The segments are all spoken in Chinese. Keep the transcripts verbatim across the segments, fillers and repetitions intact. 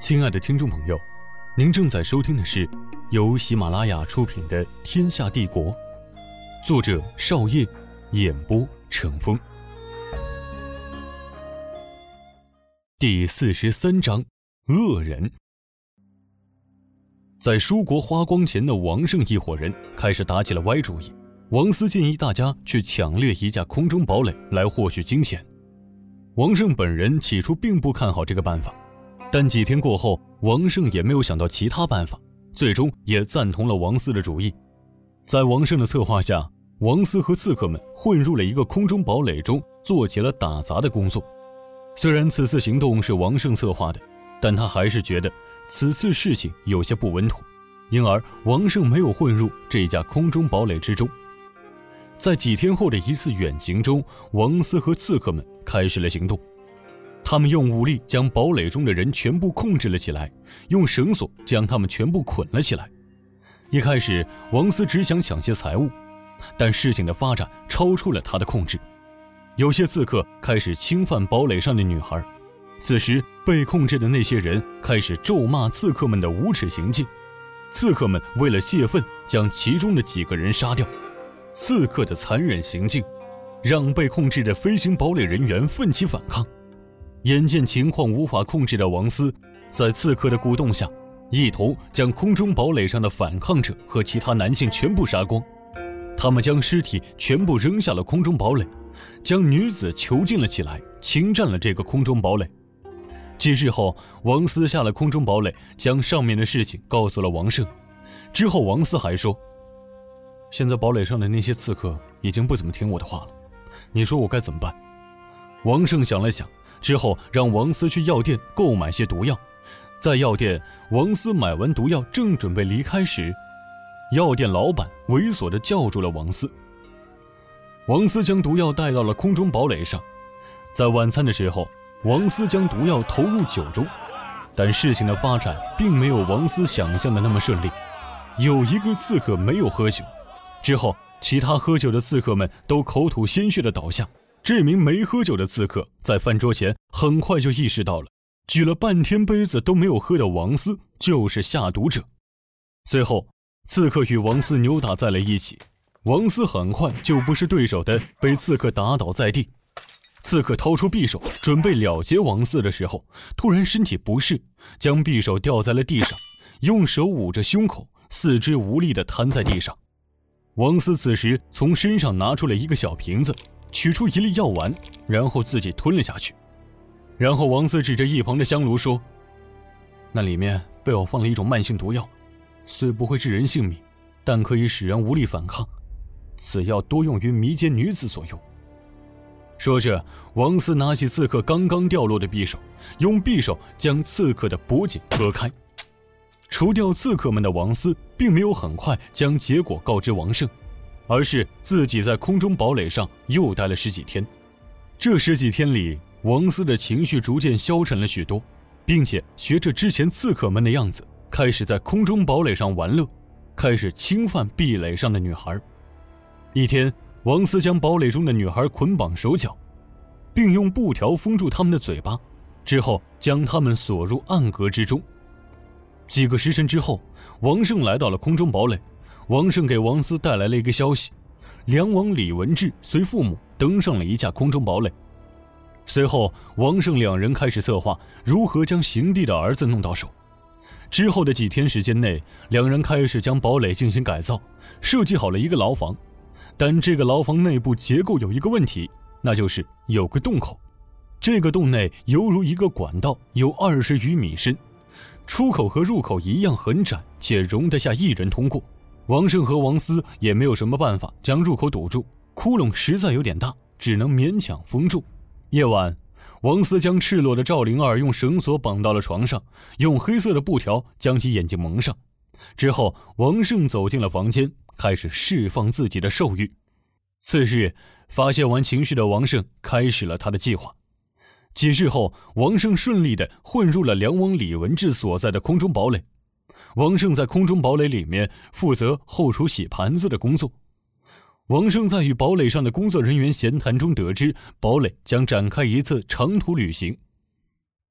亲爱的听众朋友，您正在收听的是由喜马拉雅出品的《天下帝国》，作者少业，演播成风。第四十三章，恶人。在舒国花光前的王胜一伙人开始打起了歪主意。王思建议大家去抢掠一架空中堡垒来获取金钱。王胜本人起初并不看好这个办法，但几天过后，王胜也没有想到其他办法，最终也赞同了王思的主意。在王胜的策划下，王思和刺客们混入了一个空中堡垒中，做起了打砸的工作。虽然此次行动是王胜策划的，但他还是觉得此次事情有些不稳妥，因而王胜没有混入这架空中堡垒之中。在几天后的一次远行中，王思和刺客们开始了行动。他们用武力将堡垒中的人全部控制了起来，用绳索将他们全部捆了起来。一开始，王思只想抢些财物，但事情的发展超出了他的控制。有些刺客开始侵犯堡垒上的女孩，此时被控制的那些人开始咒骂刺客们的无耻行径。刺客们为了泄愤，将其中的几个人杀掉。刺客的残忍行径让被控制的飞行堡垒人员奋起反抗。眼见情况无法控制的王思，在刺客的鼓动下，一同将空中堡垒上的反抗者和其他男性全部杀光。他们将尸体全部扔下了空中堡垒，将女子囚禁了起来，侵占了这个空中堡垒。几日后，王思下了空中堡垒，将上面的事情告诉了王胜。之后王思还说，现在堡垒上的那些刺客已经不怎么听我的话了，你说我该怎么办？王胜想了想，之后让王思去药店购买些毒药。在药店，王思买完毒药正准备离开时，药店老板猥琐地叫住了王思。王思将毒药带到了空中堡垒上。在晚餐的时候，王思将毒药投入酒中，但事情的发展并没有王思想象的那么顺利。有一个刺客没有喝酒，之后其他喝酒的刺客们都口吐鲜血的倒下。这名没喝酒的刺客在饭桌前很快就意识到了，举了半天杯子都没有喝的王思就是下毒者。随后刺客与王思扭打在了一起，王思很快就不是对手的被刺客打倒在地。刺客掏出匕首准备了结王思的时候，突然身体不适，将匕首掉在了地上，用手捂着胸口，四肢无力地瘫在地上。王思此时从身上拿出了一个小瓶子，取出一粒药丸，然后自己吞了下去。然后王思指着一旁的香炉说，那里面被我放了一种慢性毒药，虽不会致人性命，但可以使人无力反抗，此药多用于迷奸女子所用。说着，王思拿起刺客刚刚掉落的匕首，用匕首将刺客的脖颈割开。除掉刺客们的王思并没有很快将结果告知王胜，而是自己在空中堡垒上又待了十几天。这十几天里，王思的情绪逐渐消沉了许多，并且学着之前刺客们的样子，开始在空中堡垒上玩乐，开始侵犯壁垒上的女孩。一天，王思将堡垒中的女孩捆绑手脚，并用布条封住她们的嘴巴，之后将她们锁入暗格之中。几个时辰之后，王胜来到了空中堡垒。王胜给王思带来了一个消息，梁王李文志随父母登上了一架空中堡垒。随后，王胜两人开始策划如何将邢帝的儿子弄到手。之后的几天时间内，两人开始将堡垒进行改造，设计好了一个牢房。但这个牢房内部结构有一个问题，那就是有个洞口。这个洞内犹如一个管道，有二十余米深，出口和入口一样很窄，且容得下一人通过。王胜和王思也没有什么办法将入口堵住，窟窿实在有点大，只能勉强封住。夜晚，王思将赤裸的赵灵儿用绳索绑到了床上，用黑色的布条将其眼睛蒙上。之后，王胜走进了房间，开始释放自己的兽欲。次日，发泄完情绪的王胜开始了他的计划。几日后，王胜顺利地混入了梁王李文志所在的空中堡垒。王胜在空中堡垒里面负责后厨洗盘子的工作。王胜在与堡垒上的工作人员闲谈中得知，堡垒将展开一次长途旅行。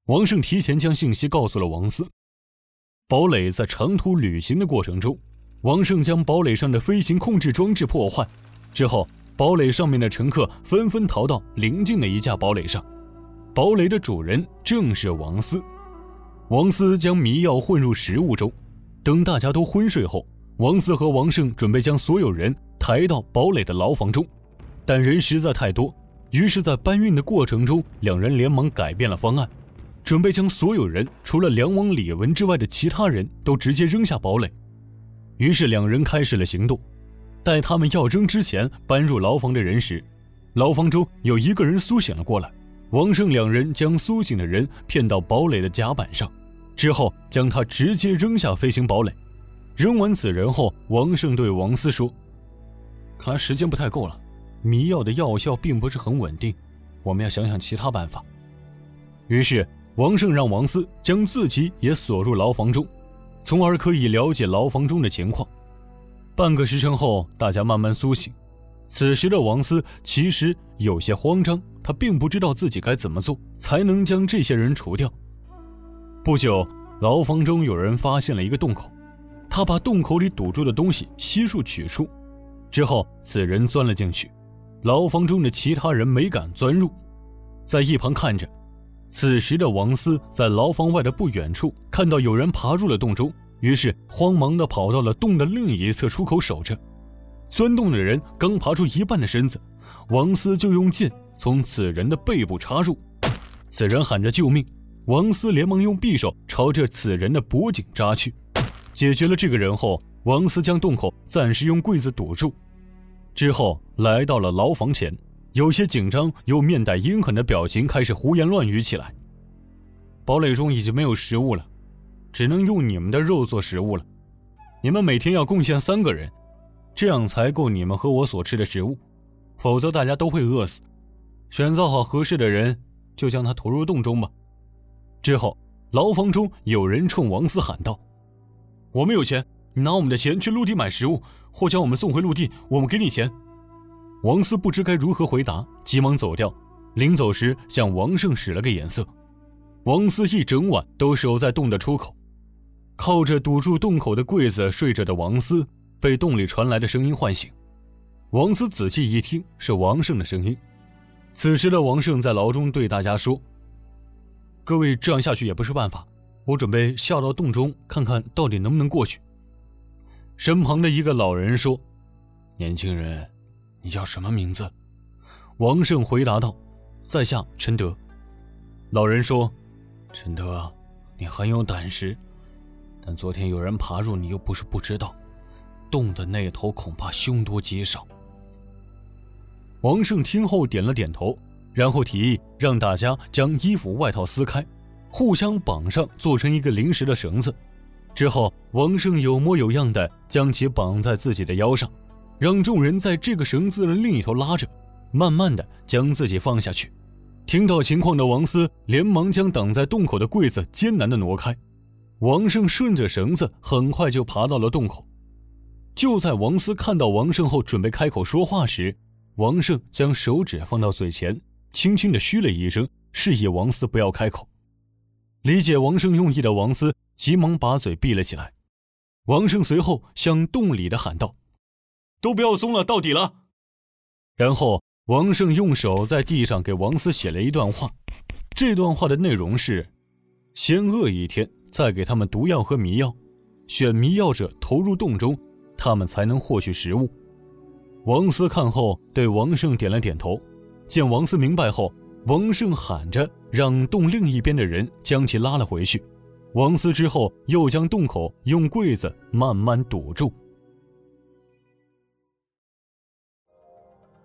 王胜提前将信息告诉了王思。堡垒在长途旅行的过程中，王胜将堡垒上的飞行控制装置破坏之后，堡垒上面的乘客纷纷逃到邻近的一架堡垒上。堡垒的主人正是王思。王思将迷药混入食物中，等大家都昏睡后，王思和王胜准备将所有人抬到堡垒的牢房中，但人实在太多，于是在搬运的过程中，两人连忙改变了方案，准备将所有人除了梁王李文之外的其他人都直接扔下堡垒。于是两人开始了行动。待他们要扔之前搬入牢房的人时，牢房中有一个人苏醒了过来。王胜两人将苏醒的人骗到堡垒的甲板上，之后将他直接扔下飞行堡垒。扔完此人后，王胜对王思说：看来时间不太够了，迷药的药效并不是很稳定，我们要想想其他办法。于是王胜让王思将自己也锁入牢房中，从而可以了解牢房中的情况。半个时辰后，大家慢慢苏醒。此时的王思其实有些慌张，他并不知道自己该怎么做才能将这些人除掉。不久，牢房中有人发现了一个洞口，他把洞口里堵住的东西悉数取出，之后此人钻了进去。牢房中的其他人没敢钻入，在一旁看着。此时的王思在牢房外的不远处看到有人爬入了洞中，于是慌忙地跑到了洞的另一侧出口守着。钻洞的人刚爬出一半的身子，王思就用剑从此人的背部插入。此人喊着救命，王思连忙用匕首朝着此人的脖颈扎去。解决了这个人后，王思将洞口暂时用柜子堵住，之后来到了牢房前，有些紧张又面带阴狠的表情，开始胡言乱语起来。堡垒中已经没有食物了，只能用你们的肉做食物了。你们每天要贡献三个人，这样才够你们和我所吃的食物，否则大家都会饿死。选择好合适的人，就将他投入洞中吧。之后，牢房中有人冲王思喊道：我们有钱，你拿我们的钱去陆地买食物，或将我们送回陆地，我们给你钱。王思不知该如何回答，急忙走掉。临走时向王胜使了个眼色。王思一整晚都守在洞的出口，靠着堵住洞口的柜子睡着的王思被洞里传来的声音唤醒。王思仔细一听，是王胜的声音。此时的王胜在牢中对大家说：各位，这样下去也不是办法，我准备下到洞中看看到底能不能过去。身旁的一个老人说：年轻人，你叫什么名字？王胜回答道：在下陈德。老人说：陈德，你很有胆识，但昨天有人爬入，你又不是不知道，洞的那头恐怕凶多吉少。王胜听后点了点头，然后提议让大家将衣服外套撕开，互相绑上，做成一个临时的绳子。之后王胜有模有样地将其绑在自己的腰上，让众人在这个绳子的另一头拉着，慢慢地将自己放下去。听到情况的王思连忙将挡在洞口的柜子艰难地挪开。王胜顺着绳子很快就爬到了洞口。就在王思看到王胜后准备开口说话时，王胜将手指放到嘴前，轻轻地嘘了一声，示意王思不要开口。理解王胜用意的王思急忙把嘴闭了起来。王胜随后向洞里的喊道：都不要松了，到底了。然后王胜用手在地上给王思写了一段话，这段话的内容是：先饿一天，再给他们毒药和迷药，选迷药者投入洞中，他们才能获取食物。王思看后对王胜点了点头，见王思明白后，王胜喊着让洞另一边的人将其拉了回去。王思之后又将洞口用柜子慢慢堵住。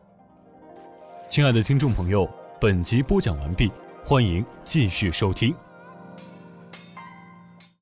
亲爱的听众朋友，本集播讲完毕，欢迎继续收听。